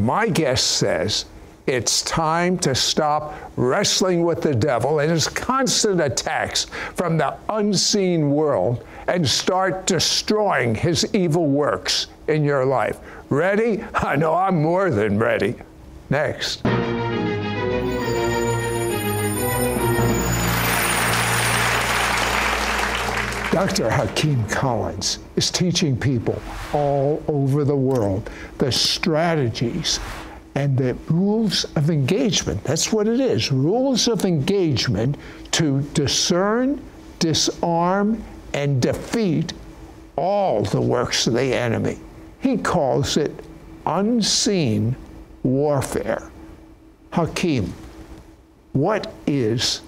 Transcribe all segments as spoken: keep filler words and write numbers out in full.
My guest says it's time to stop wrestling with the devil and his constant attacks from the unseen world and start destroying his evil works in your life. Ready? I know I'm more than ready. Next. Doctor Hakeem Collins is teaching people all over the world the strategies and the rules of engagement. That's what it is, rules of engagement to discern, disarm, and defeat all the works of the enemy. He calls it unseen warfare. Hakeem, what is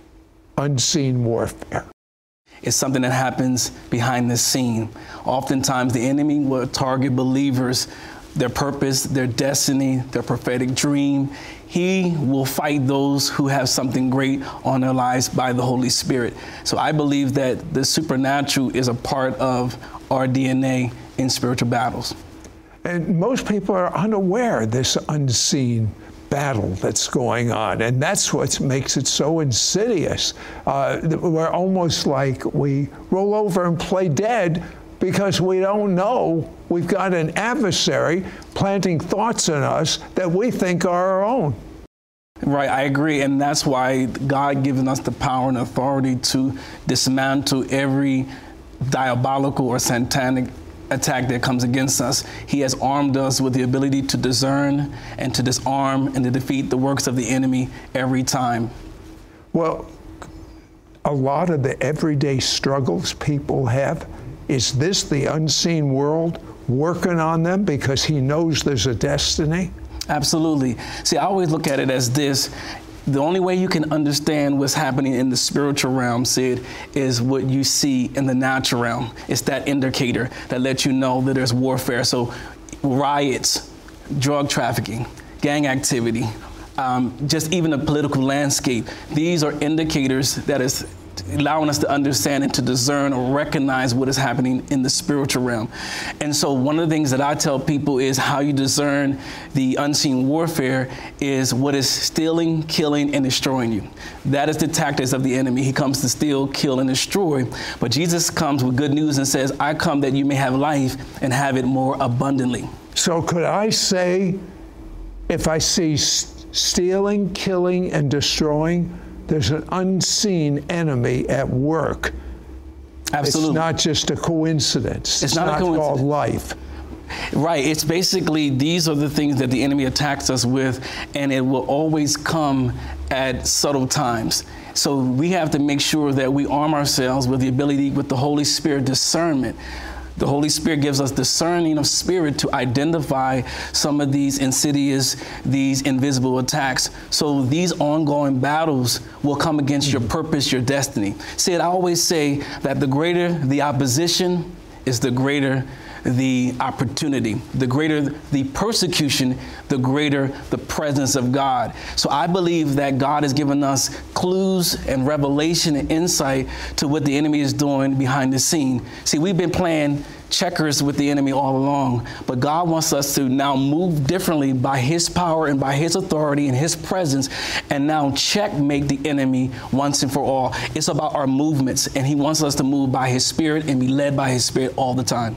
unseen warfare? It's something that happens behind the scene. Oftentimes the enemy will target believers, their purpose, their destiny, their prophetic dream. He will fight those who have something great on their lives by the Holy Spirit. So I believe that the supernatural is a part of our D N A in spiritual battles. And most people are unaware of this unseen battle that's going on, and that's what makes it so insidious. Uh, we're almost like we roll over and play dead because we don't know we've got an adversary planting thoughts in us that we think are our own. Right, I agree, and that's why God given us the power and authority to dismantle every diabolical or satanic attack that comes against us. He has armed us with the ability to discern and to disarm and to defeat the works of the enemy every time. Well, a lot of the everyday struggles people have, is this the unseen world working on them because he knows there's a destiny? Absolutely. See, I always look at it as this. The only way you can understand what's happening in the spiritual realm, Sid, is what you see in the natural realm. It's that indicator that lets you know that there's warfare. So riots, drug trafficking, gang activity, um, just even the political landscape. These are indicators that is allowing us to understand and to discern or recognize what is happening in the spiritual realm. And so one of the things that I tell people is how you discern the unseen warfare is what is stealing, killing, and destroying you. That is the tactics of the enemy. He comes to steal, kill, and destroy. But Jesus comes with good news and says, I come that you may have life and have it more abundantly. So could I say, if I see st- stealing, killing, and destroying, there's an unseen enemy at work. Absolutely. It's not just a coincidence. It's, it's not, not a coincidence. Called life. Right. It's basically, these are the things that the enemy attacks us with, and it will always come at subtle times. So we have to make sure that we arm ourselves with the ability, with the Holy Spirit discernment. The Holy Spirit gives us discerning of spirit to identify some of these insidious, these invisible attacks. So these ongoing battles will come against your purpose, your destiny. See, I always say that the greater the opposition is the greater the opportunity. The greater the persecution, the greater the presence of God. So I believe that God has given us clues and revelation and insight to what the enemy is doing behind the scene. See, we've been playing checkers with the enemy all along, but God wants us to now move differently by his power and by his authority and his presence, and now checkmate the enemy once and for all. It's about our movements, and he wants us to move by his spirit and be led by his spirit all the time.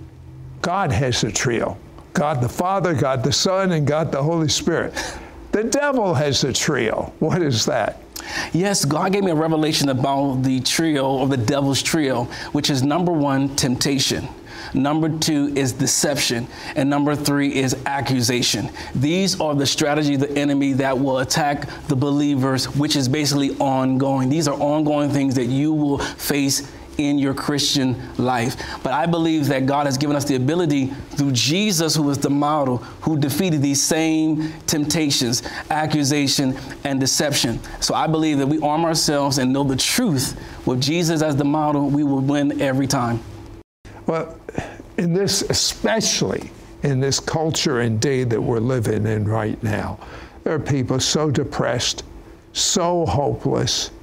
God has a trio. God the Father, God the Son, and God the Holy Spirit. The devil has a trio. What is that? Yes, God gave me a revelation about the trio, or the devil's trio, which is number one, temptation. Number two is deception. And number three is accusation. These are the strategies of the enemy that will attack the believers, which is basically ongoing. These are ongoing things that you will face in your Christian life. But I believe that God has given us the ability through Jesus, who was the model, who defeated these same temptations, accusation, and deception. So I believe that we arm ourselves and know the truth. With Jesus as the model, we will win every time. Well, in this, especially in this culture and day that we're living in right now, there are people so depressed, so hopeless.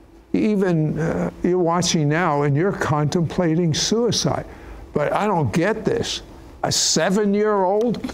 Even uh, you're watching now and you're contemplating suicide. But I don't get this. A seven-year-old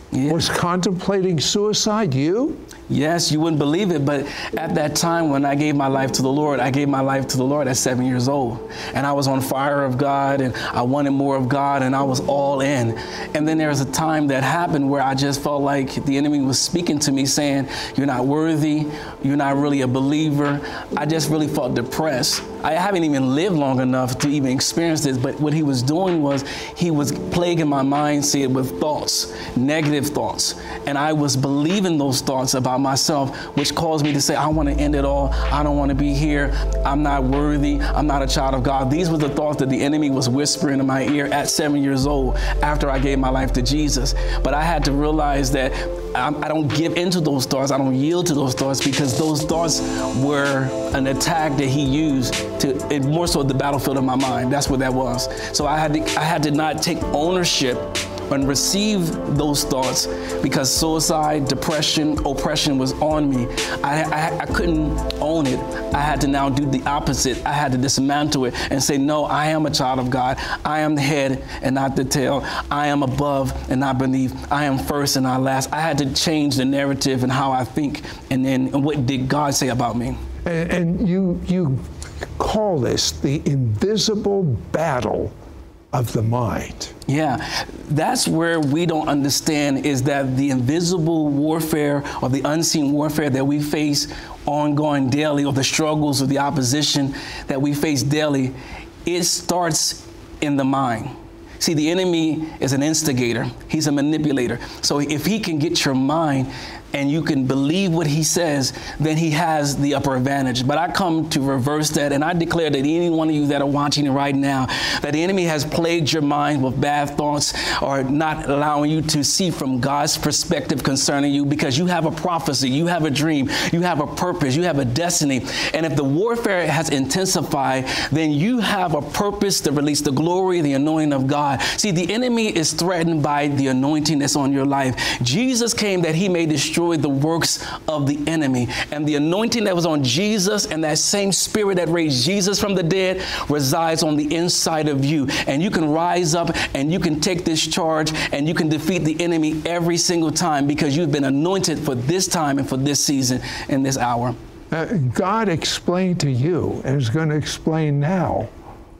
Yeah. Was contemplating suicide you? Yes, you wouldn't believe it, but at that time when I gave my life to the Lord, I gave my life to the Lord at seven years old. And I was on fire of God, and I wanted more of God, and I was all in. And then there was a time that happened where I just felt like the enemy was speaking to me saying, you're not worthy, you're not really a believer. I just really felt depressed. I haven't even lived long enough to even experience this, but what he was doing was he was plaguing my mindset with thoughts, negative thoughts. And I was believing those thoughts about myself, which caused me to say, I want to end it all. I don't want to be here. I'm not worthy. I'm not a child of God. These were the thoughts that the enemy was whispering in my ear at seven years old after I gave my life to Jesus. But I had to realize that I don't give into those thoughts. I don't yield to those thoughts, because those thoughts were an attack that he used to, it more so the battlefield of my mind. That's what that was. So I had to, I had to not take ownership and receive those thoughts, because suicide, depression, oppression was on me. I, I, I couldn't own it. I had to now do the opposite. I had to dismantle it and say, no, I am a child of God. I am the head and not the tail. I am above and not beneath. I am first and not last. I had to change the narrative and how I think, and then and what did God say about me. And, and you, you call this the invisible battle of the mind. Yeah, that's where we don't understand, is that the invisible warfare or the unseen warfare that we face ongoing daily, or the struggles or the opposition that we face daily, it starts in the mind. See, the enemy is an instigator. He's a manipulator. So if he can get your mind and you can believe what he says, then he has the upper advantage. But I come to reverse that, and I declare that any one of you that are watching right now, that the enemy has plagued your mind with bad thoughts, or not allowing you to see from God's perspective concerning you, because you have a prophecy, you have a dream, you have a purpose, you have a destiny. And if the warfare has intensified, then you have a purpose to release the glory, the anointing of God. See, the enemy is threatened by the anointing that's on your life. Jesus came that he may destroy the works of the enemy. And the anointing that was on Jesus, and that same spirit that raised Jesus from the dead, resides on the inside of you. And you can rise up and you can take this charge, and you can defeat the enemy every single time, because you've been anointed for this time and for this season and this hour. Uh, God explained to you, and is going to explain now,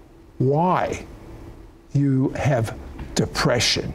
why you have depression,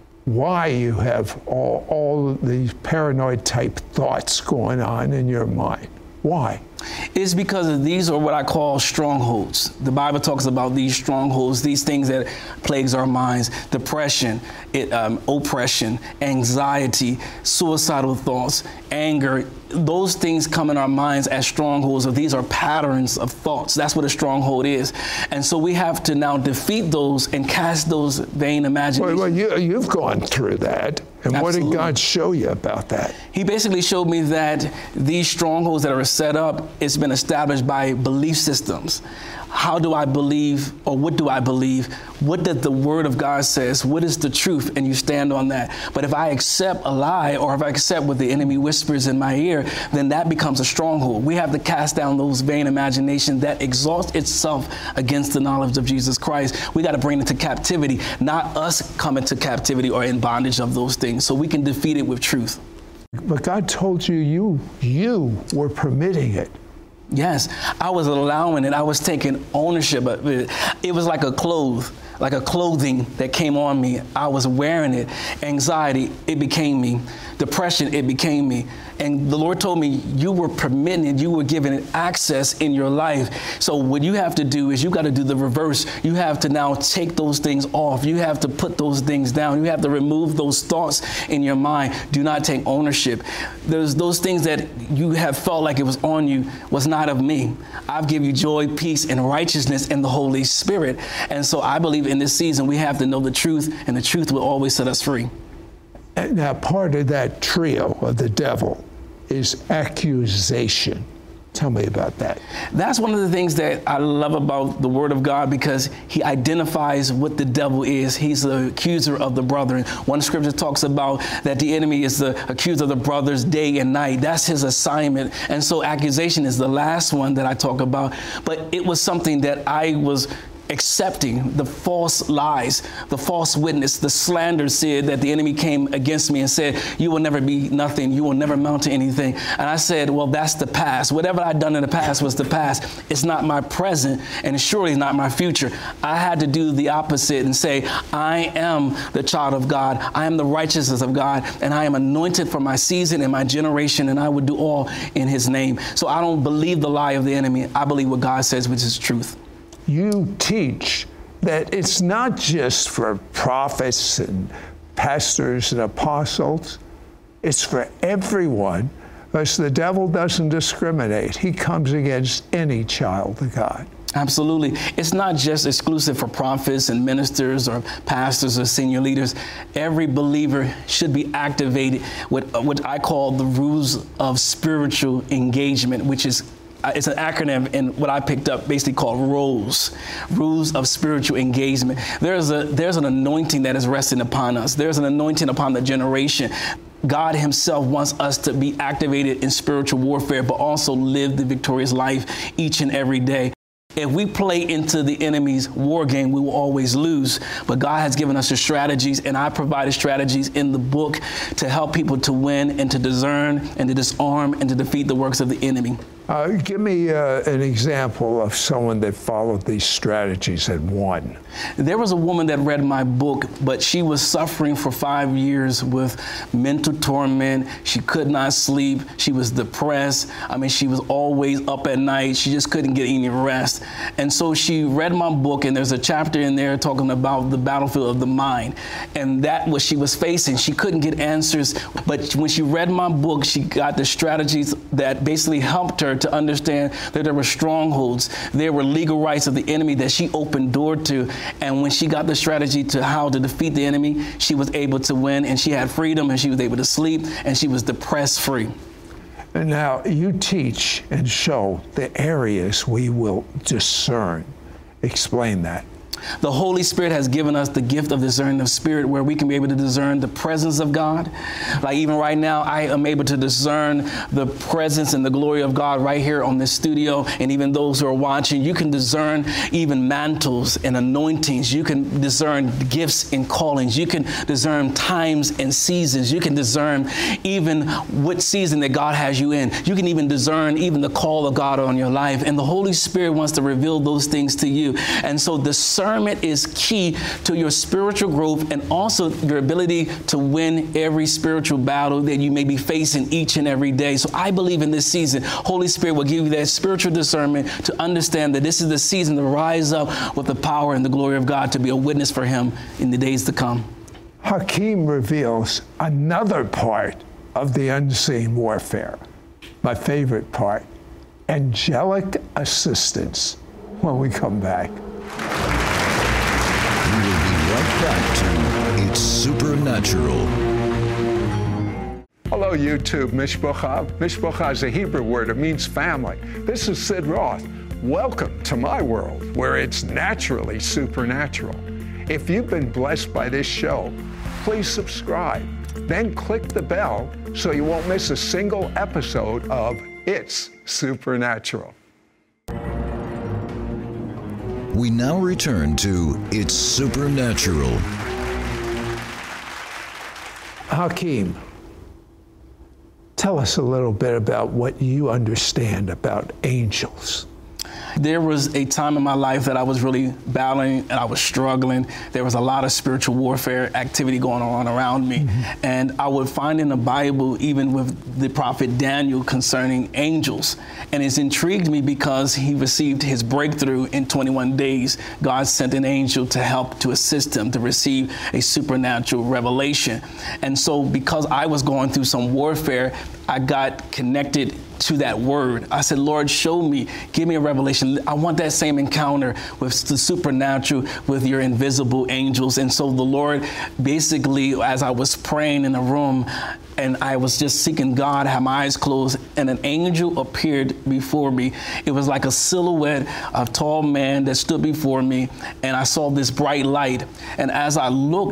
why you have all, all these paranoid type thoughts going on in your mind. Why? It's because these are what I call strongholds. The Bible talks about these strongholds, these things that plagues our minds: depression, it, um, oppression, anxiety, suicidal thoughts, anger. Those things come in our minds as strongholds, or these are patterns of thoughts. That's what a stronghold is. And so we have to now defeat those and cast those vain imaginations. Well, well you, you've gone through that. And Absolutely. What did God show you about that? He basically showed me that these strongholds that are set up, it's been established by belief systems. How do I believe, or what do I believe? What does the Word of God says? What is the truth? And you stand on that. But if I accept a lie, or if I accept what the enemy whispers in my ear, then that becomes a stronghold. We have to cast down those vain imaginations that exalt itself against the knowledge of Jesus Christ. We got to bring it to captivity, not us come into captivity or in bondage of those things, so we can defeat it with truth. But God told you, you, you were permitting it. Yes, I was allowing it. I was taking ownership of it. It was like a cloth, like a clothing that came on me. I was wearing it. Anxiety, it became me. Depression, it became me. And the Lord told me, you were permitting it, you were giving it access in your life. So what you have to do is you got to do the reverse. You have to now take those things off. You have to put those things down. You have to remove those thoughts in your mind. Do not take ownership. There's those things that you have felt like it was on you was not of me. I've given you joy, peace, and righteousness in the Holy Spirit. And so I believe in this season we have to know the truth, and the truth will always set us free. Now, part of that trio of the devil is accusation. Tell me about that. That's one of the things that I love about the Word of God, because he identifies what the devil is. He's the accuser of the brethren. One scripture talks about that the enemy is the accuser of the brothers day and night. That's his assignment. And so accusation is the last one that I talk about. But it was something that I was accepting the false lies, the false witness, the slander said that the enemy came against me and said, you will never be nothing, you will never amount to anything. And I said, well, that's the past. Whatever I'd done in the past was the past. It's not my present, and it's surely not my future. I had to do the opposite and say, I am the child of God. I am the righteousness of God, and I am anointed for my season and my generation, and I would do all in his name. So I don't believe the lie of the enemy. I believe what God says, which is truth. You teach that it's not just for prophets and pastors and apostles. It's for everyone, because the devil doesn't discriminate. He comes against any child of God. Absolutely. It's not just exclusive for prophets and ministers or pastors or senior leaders. Every believer should be activated with what I call the rules of spiritual engagement, which is it's an acronym in what I picked up basically called ROLES, Rules of Spiritual Engagement. There's a there's an anointing that is resting upon us. There's an anointing upon the generation. God himself wants us to be activated in spiritual warfare, but also live the victorious life each and every day. If we play into the enemy's war game, we will always lose. But God has given us the strategies, and I provided strategies in the book to help people to win and to discern and to disarm and to defeat the works of the enemy. Uh, give me uh, an example of someone that followed these strategies and won. There was a woman that read my book, but she was suffering for five years with mental torment. She could not sleep. She was depressed. I mean, she was always up at night. She just couldn't get any rest. And so she read my book, and there's a chapter in there talking about the battlefield of the mind. And that was she was facing. She couldn't get answers. But when she read my book, she got the strategies that basically helped her to understand that there were strongholds, there were legal rights of the enemy that she opened door to. And when she got the strategy to how to defeat the enemy, she was able to win, and she had freedom, and she was able to sleep, and she was depress free. And now you teach and show the areas we will discern. Explain that. The Holy Spirit has given us the gift of discerning of spirit, where we can be able to discern the presence of God. Like even right now, I am able to discern the presence and the glory of God right here on this studio. And even those who are watching, you can discern even mantles and anointings. You can discern gifts and callings. You can discern times and seasons. You can discern even what season that God has you in. You can even discern even the call of God on your life. And the Holy Spirit wants to reveal those things to you. And so discernment is key to your spiritual growth, and also your ability to win every spiritual battle that you may be facing each and every day. So I believe in this season, Holy Spirit will give you that spiritual discernment to understand that this is the season to rise up with the power and the glory of God, to be a witness for him in the days to come. Hakeem reveals another part of the unseen warfare. My favorite part, angelic assistance, when we come back. We will be right back to It's Supernatural. Hello, YouTube. Mishpocha. Mishpocha is a Hebrew word. It means family. This is Sid Roth. Welcome to my world, where it's naturally supernatural. If you've been blessed by this show, please subscribe. Then click the bell so you won't miss a single episode of It's Supernatural. We now return to It's Supernatural. Hakeem, tell us a little bit about what you understand about angels. There was a time in my life that I was really battling and I was struggling. There was a lot of spiritual warfare activity going on around me. Mm-hmm. And I would find in the Bible, even with the prophet Daniel, concerning angels. And it's intrigued me because he received his breakthrough in twenty-one days. God sent an angel to help to assist him to receive a supernatural revelation. And so because I was going through some warfare, I got connected to that word. I said, Lord, show me, give me a revelation. I want that same encounter with the supernatural, with your invisible angels. And so the Lord, basically, as I was praying in the room and I was just seeking God, I had my eyes closed, and an angel appeared before me. It was like a silhouette of a tall man that stood before me, and I saw this bright light. And as I looked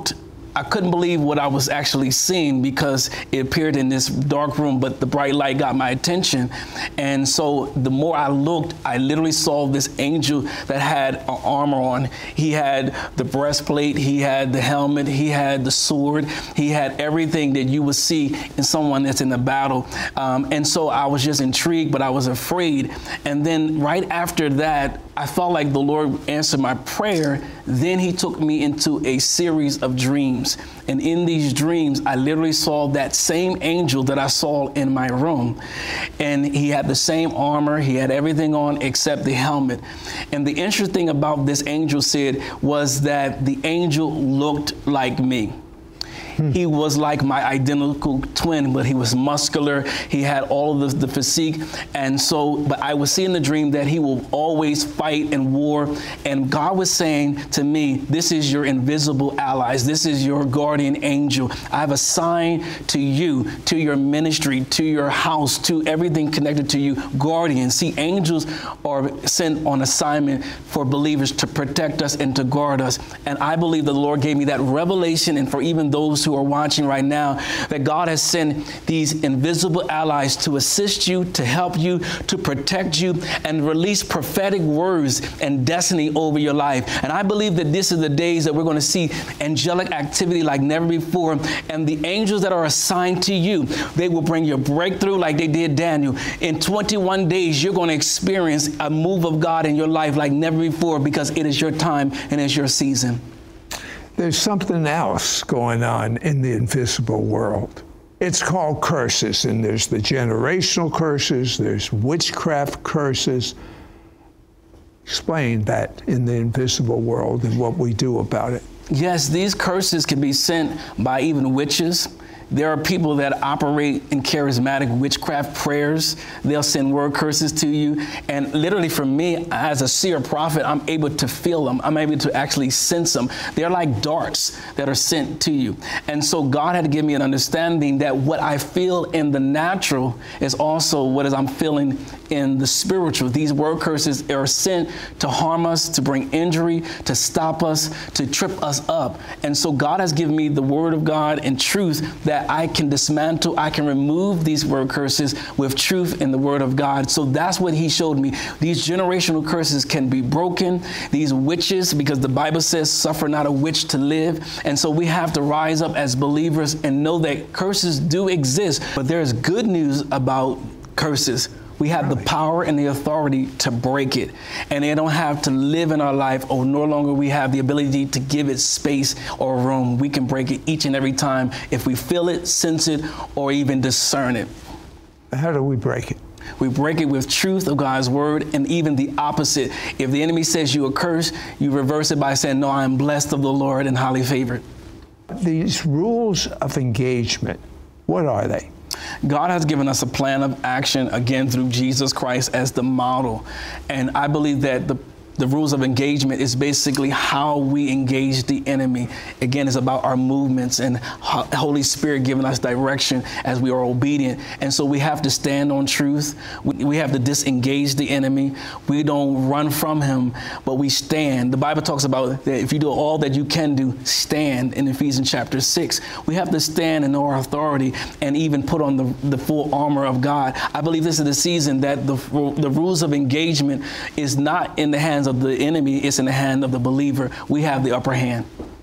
I couldn't believe what I was actually seeing because it appeared in this dark room, but the bright light got my attention. And so the more I looked, I literally saw this angel that had an armor on. He had the breastplate, he had the helmet, he had the sword, he had everything that you would see in someone that's in a battle. Um, and so I was just intrigued, but I was afraid. And then right after that, I felt like the Lord answered my prayer. Then he took me into a series of dreams. And in these dreams, I literally saw that same angel that I saw in my room. And he had the same armor. He had everything on except the helmet. And the interesting thing about this angel said was that the angel looked like me. He was like my identical twin, but he was muscular. He had all of the, the physique. And so, but I was seeing the dream that he will always fight in war. And God was saying to me, this is your invisible allies. This is your guardian angel. I have assigned to you, to your ministry, to your house, to everything connected to you, guardians. See, angels are sent on assignment for believers to protect us and to guard us. And I believe the Lord gave me that revelation, and for even those who who are watching right now, that God has sent these invisible allies to assist you, to help you, to protect you, and release prophetic words and destiny over your life. And I believe that this is the days that we're going to see angelic activity like never before. And the angels that are assigned to you, they will bring your breakthrough like they did Daniel. In twenty-one days, you're going to experience a move of God in your life like never before, because it is your time and it's your season. There's something else going on in the invisible world. It's called curses, and there's the generational curses, there's witchcraft curses. Explain that in the invisible world and what we do about it. Yes, these curses can be sent by even witches. There are people that operate in charismatic witchcraft prayers. They'll send word curses to you. And literally for me, as a seer prophet, I'm able to feel them. I'm able to actually sense them. They're like darts that are sent to you. And so God had to give me an understanding that what I feel in the natural is also what is I'm feeling in the spiritual. These word curses are sent to harm us, to bring injury, to stop us, to trip us up. And so God has given me the word of God and truth that I can dismantle, I can remove these word curses with truth in the word of God. So that's what he showed me. These generational curses can be broken. These witches, because the Bible says, suffer not a witch to live. And so we have to rise up as believers and know that curses do exist. But there's good news about curses. We have the power and the authority to break it. And they don't have to live in our life, or no longer we have the ability to give it space or room. We can break it each and every time if we feel it, sense it, or even discern it. How do we break it? We break it with truth of God's word, and even the opposite. If the enemy says you are cursed, you reverse it by saying, no, I am blessed of the Lord and highly favored. These rules of engagement, what are they? God has given us a plan of action, again, through Jesus Christ as the model. And I believe that the The rules of engagement is basically how we engage the enemy. Again, it's about our movements and Holy Spirit giving us direction as we are obedient. And so we have to stand on truth. We, we have to disengage the enemy. We don't run from him, but we stand. The Bible talks about that if you do all that you can do, stand in Ephesians chapter six. We have to stand in our authority and even put on the, the full armor of God. I believe this is the season that the, the rules of engagement is not in the hands of of the enemy, it's in the hand of the believer. We have the upper hand.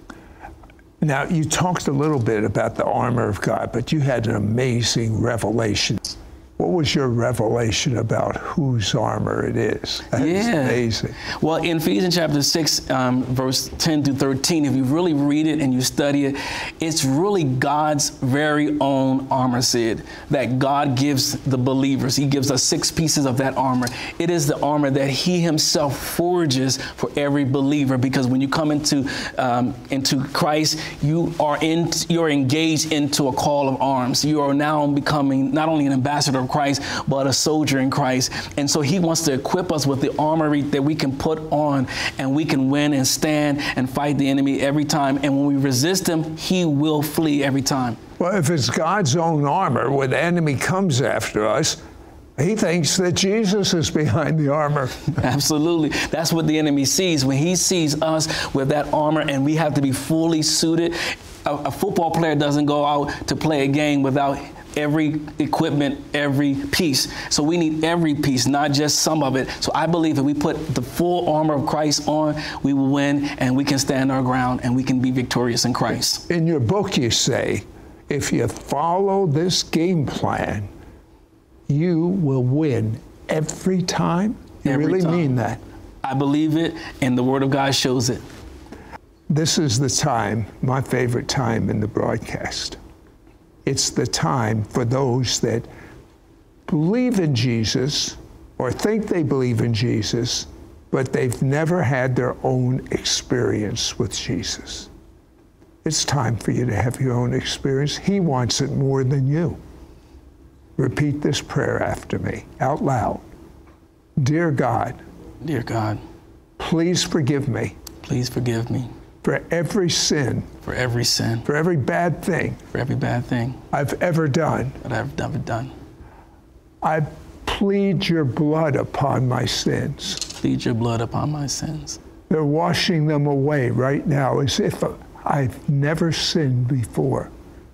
Now, you talked a little bit about the armor of God, but you had an amazing revelation. What was your revelation about whose armor it is? That's yeah. amazing. Well, in Ephesians chapter six, um, verse ten through thirteen, if you really read it and you study it, it's really God's very own armor, Sid, that God gives the believers. He gives us six pieces of that armor. It is the armor that he himself forges for every believer, because when you come into um, into Christ, you are in, you're engaged into a call of arms. You are now becoming not only an ambassador of Christ, but a soldier in Christ. And so he wants to equip us with the armory that we can put on, and we can win and stand and fight the enemy every time. And when we resist him, he will flee every time. Well, if it's God's own armor, when the enemy comes after us, he thinks that Jesus is behind the armor. Absolutely. That's what the enemy sees. When he sees us with that armor, and we have to be fully suited, a, a football player doesn't go out to play a game without every equipment, every piece. So we need every piece, not just some of it. So I believe if we put the full armor of Christ on, we will win, and we can stand our ground, and we can be victorious in Christ. In your book, you say, if you follow this game plan, you will win every time. You Every really time. mean that? I believe it, and the Word of God shows it. This is the time, my favorite time in the broadcast. It's the time for those that believe in Jesus or think they believe in Jesus, but they've never had their own experience with Jesus. It's time for you to have your own experience. He wants it more than you. Repeat this prayer after me, out loud. Dear God, Dear God, please forgive me please forgive me for every sin, for every sin, for every bad thing for every bad thing I've ever done. that I've ever done. I plead your blood upon my sins. Plead your blood upon my sins. They're washing them away right now as if I've never sinned before.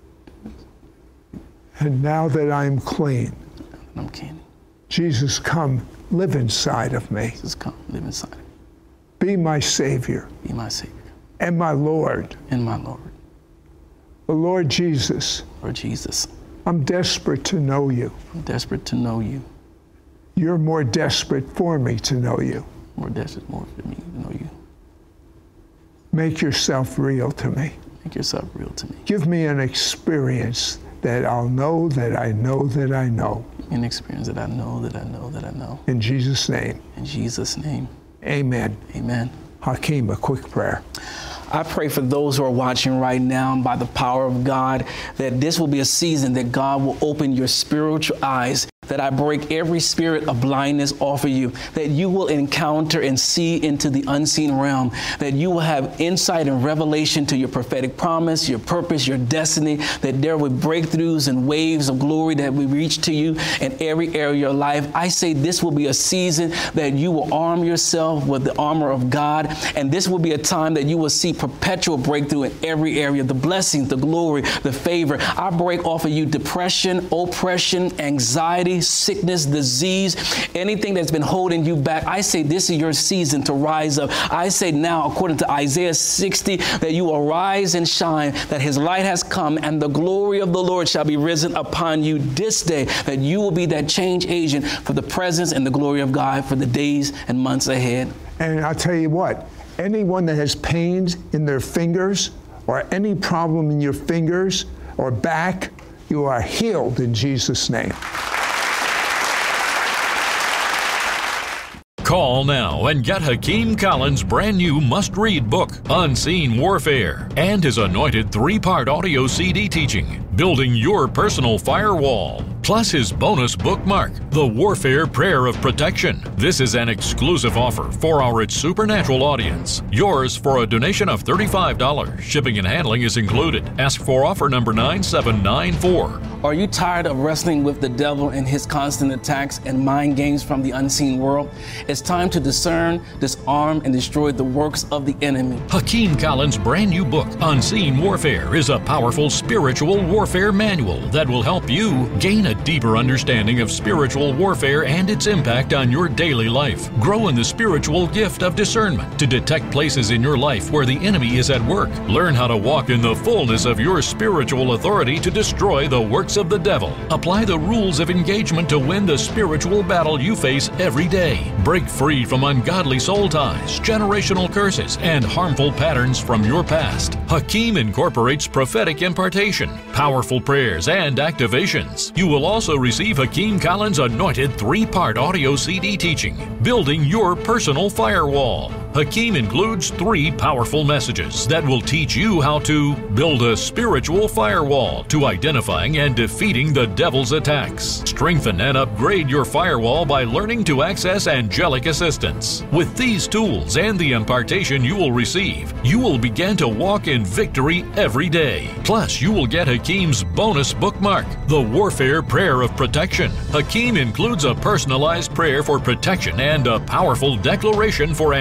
And now that I'm clean, I'm clean. Jesus, come live inside of me. Jesus, come live inside of me. Be my Savior Be my Savior and my Lord. and my Lord. Lord Jesus, Lord Jesus, I'm desperate to know you. I'm desperate to know you. You're more desperate for me to know you. More desperate, more for me to know you. Make yourself real to me. Make yourself real to me. Give me an experience that I'll know that I know that I know. An experience that I know, that I know, that I know. In Jesus' name, In Jesus' name, amen. amen. Hakeem, a quick prayer. I pray for those who are watching right now by the power of God, that this will be a season that God will open your spiritual eyes, that I break every spirit of blindness off of you, that you will encounter and see into the unseen realm, that you will have insight and revelation to your prophetic promise, your purpose, your destiny, that there will be breakthroughs and waves of glory that will reach to you in every area of your life. I say this will be a season that you will arm yourself with the armor of God, and this will be a time that you will see perpetual breakthrough in every area, the blessings, the glory, the favor. I break off of you depression, oppression, anxiety, sickness, disease, anything that's been holding you back. I say this is your season to rise up. I say now, according to Isaiah sixty, that you will rise and shine, that his light has come, and the glory of the Lord shall be risen upon you this day, that you will be that change agent for the presence and the glory of God for the days and months ahead. And I'll tell you what, anyone that has pains in their fingers or any problem in your fingers or back, you are healed in Jesus' name. Call now and get Hakeem Collins' brand new must-read book, Unseen Warfare, and his anointed three-part audio C D teaching, Building Your Personal Firewall, plus his bonus bookmark, The Warfare Prayer of Protection. This is an exclusive offer for our It's Supernatural audience. Yours for a donation of thirty-five dollars. Shipping and handling is included. Ask for offer number nine seven nine four. Are you tired of wrestling with the devil and his constant attacks and mind games from the unseen world? It's time to discern, disarm, and destroy the works of the enemy. Hakeem Collins' brand new book, Unseen Warfare, is a powerful spiritual warfare manual that will help you gain a deeper understanding of spiritual warfare and its impact on your daily life. Grow in the spiritual gift of discernment to detect places in your life where the enemy is at work. Learn how to walk in the fullness of your spiritual authority to destroy the works of the devil. Apply the rules of engagement to win the spiritual battle you face every day. Break free from ungodly soul ties, generational curses, and harmful patterns from your past. Hakeem incorporates prophetic impartation, powerful prayers, and activations. You will also receive Hakeem Collins' anointed three-part audio C D teaching, Building Your Personal Firewall. Hakeem includes three powerful messages that will teach you how to build a spiritual firewall to identifying and defeating the devil's attacks. Strengthen and upgrade your firewall by learning to access angelic assistance. With these tools and the impartation you will receive, you will begin to walk in victory every day. Plus, you will get Hakeem's bonus bookmark, The Warfare Prayer of Protection. Hakeem includes a personalized prayer for protection and a powerful declaration for angelic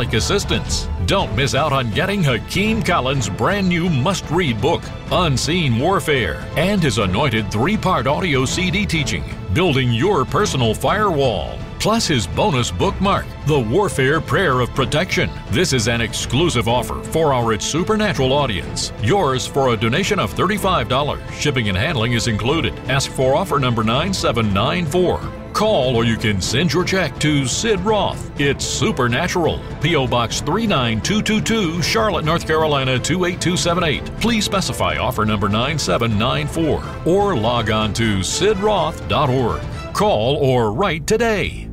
angelic assistance. Don't miss out on getting Hakeem Collins' brand new must-read book, Unseen Warfare, and his anointed three-part audio C D teaching, Building Your Personal Firewall, plus his bonus bookmark, The Warfare Prayer of Protection. This is an exclusive offer for our It's Supernatural audience. Yours for a donation of thirty-five dollars. Shipping and handling is included. Ask for offer number nine seven nine four. Call or you can send your check to Sid Roth. It's Supernatural. P O. Box three nine two two two, Charlotte, North Carolina two eight two seven eight. Please specify offer number nine seven nine four or log on to sid roth dot org. Call or write today.